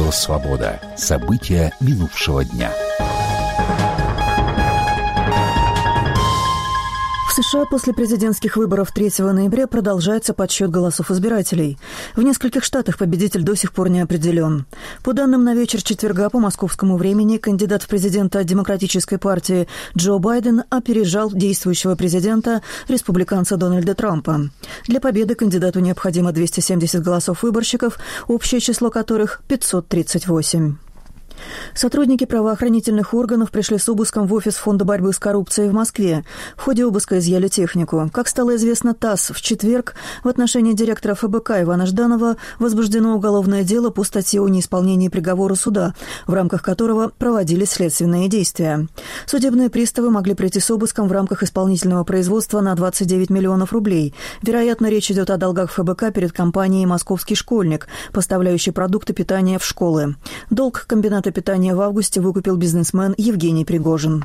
Радио «Свобода». События минувшего дня. В США после президентских выборов 3 ноября продолжается подсчет голосов избирателей. В нескольких штатах победитель до сих пор не определен. По данным на вечер четверга по московскому времени, кандидат в президенты от Демократической партии Джо Байден опережал действующего президента, республиканца Дональда Трампа. Для победы кандидату необходимо 270 голосов выборщиков, общее число которых 538. Сотрудники правоохранительных органов пришли с обыском в офис Фонда борьбы с коррупцией в Москве. В ходе обыска изъяли технику. Как стало известно ТАСС, в четверг в отношении директора ФБК Ивана Жданова возбуждено уголовное дело по статье о неисполнении приговора суда, в рамках которого проводились следственные действия. Судебные приставы могли прийти с обыском в рамках исполнительного производства на 29 миллионов рублей. Вероятно, речь идет о долгах ФБК перед компанией «Московский школьник», поставляющей продукты питания в школы. Долг комбината питания в августе выкупил бизнесмен Евгений Пригожин.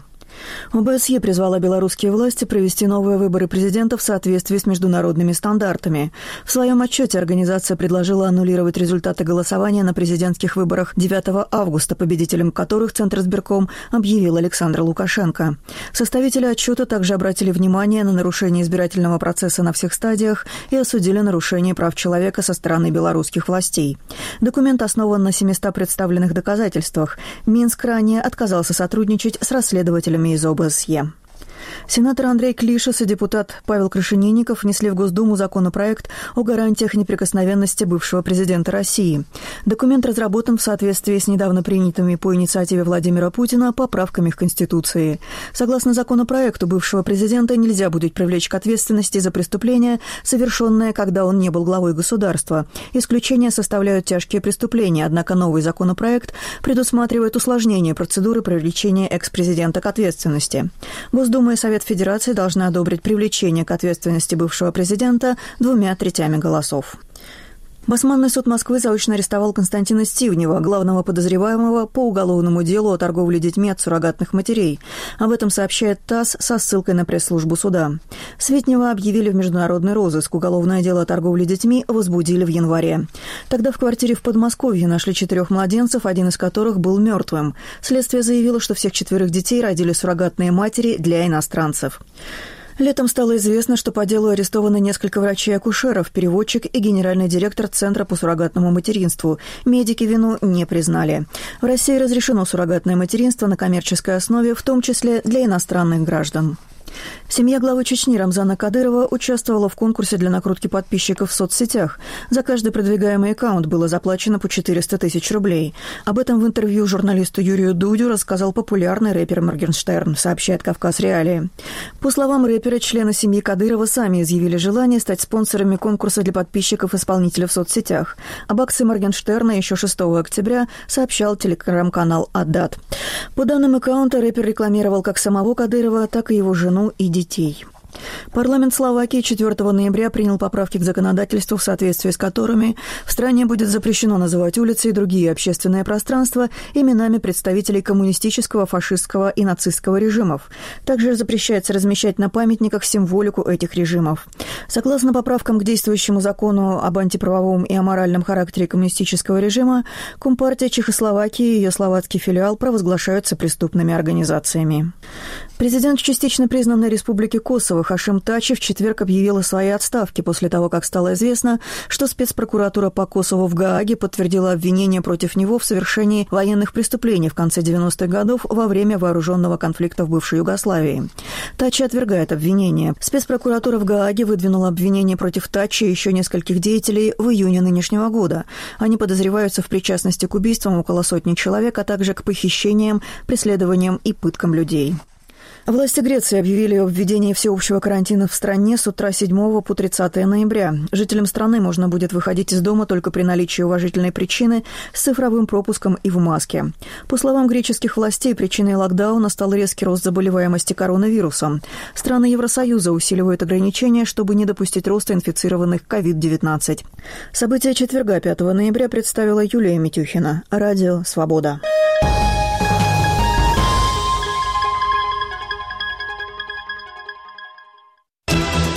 ОБСЕ призвала белорусские власти провести новые выборы президента в соответствии с международными стандартами. В своем отчете организация предложила аннулировать результаты голосования на президентских выборах 9 августа, победителем которых Центризбирком объявил Александр Лукашенко. Составители отчета также обратили внимание на нарушение избирательного процесса на всех стадиях и осудили нарушение прав человека со стороны белорусских властей. Документ основан на 700 представленных доказательствах. Минск ранее отказался сотрудничать с расследователями из ОБСЕ. Сенатор Андрей Клишес и депутат Павел Крашенинников внесли в Госдуму законопроект о гарантиях неприкосновенности бывшего президента России. Документ разработан в соответствии с недавно принятыми по инициативе Владимира Путина поправками к Конституции. Согласно законопроекту, бывшего президента нельзя будет привлечь к ответственности за преступления, совершенные, когда он не был главой государства. Исключения составляют тяжкие преступления, однако новый законопроект предусматривает усложнение процедуры привлечения экс-президента к ответственности. Госдума и Совет Федерации должны одобрить привлечение к ответственности бывшего президента 2/3 голосов. Басманный суд Москвы заочно арестовал Константина Стивнева, главного подозреваемого по уголовному делу о торговле детьми от суррогатных матерей. Об этом сообщает ТАСС со ссылкой на пресс-службу суда. Светнева объявили в международный розыск. Уголовное дело о торговле детьми возбудили в январе. Тогда в квартире в Подмосковье нашли 4 младенцев, один из которых был мертвым. Следствие заявило, что всех 4 детей родили суррогатные матери для иностранцев. Летом стало известно, что по делу арестованы несколько врачей-акушеров, переводчик и генеральный директор Центра по суррогатному материнству. Медики вину не признали. В России разрешено суррогатное материнство на коммерческой основе, в том числе для иностранных граждан. Семья главы Чечни Рамзана Кадырова участвовала в конкурсе для накрутки подписчиков в соцсетях. За каждый продвигаемый аккаунт было заплачено по 400 тысяч рублей. Об этом в интервью журналисту Юрию Дудю рассказал популярный рэпер Моргенштерн, сообщает «Кавказ Реалии». По словам рэпера, члены семьи Кадырова сами изъявили желание стать спонсорами конкурса для подписчиков исполнителя в соцсетях. Об акции Моргенштерна еще 6 октября сообщал телеграм-канал «Аддат». По данным аккаунта, рэпер рекламировал как самого Кадырова, так и его жену и детей. Парламент Словакии 4 ноября принял поправки к законодательству, в соответствии с которыми в стране будет запрещено называть улицы и другие общественные пространства именами представителей коммунистического, фашистского и нацистского режимов. Также запрещается размещать на памятниках символику этих режимов. Согласно поправкам к действующему закону об антиправовом и аморальном характере коммунистического режима, Компартия Чехословакии и ее словацкий филиал провозглашаются преступными организациями. Президент частично признанной республики Косово Хашим Тачи в четверг объявил о своей отставке после того, как стало известно, что спецпрокуратура по Косово в Гааге подтвердила обвинение против него в совершении военных преступлений в конце 90-х годов во время вооруженного конфликта в бывшей Югославии. Тачи отвергает обвинение. Спецпрокуратура в Гааге выдвинула обвинение против Тачи и еще нескольких деятелей в июне нынешнего года. Они подозреваются в причастности к убийствам около сотни человек, а также к похищениям, преследованиям и пыткам людей. Власти Греции объявили о введении всеобщего карантина в стране с утра 7 по 30 ноября. Жителям страны можно будет выходить из дома только при наличии уважительной причины с цифровым пропуском и в маске. По словам греческих властей, причиной локдауна стал резкий рост заболеваемости коронавирусом. Страны Евросоюза усиливают ограничения, чтобы не допустить роста инфицированных COVID-19. События четверга 5 ноября представила Юлия Митюхина. Радио «Свобода».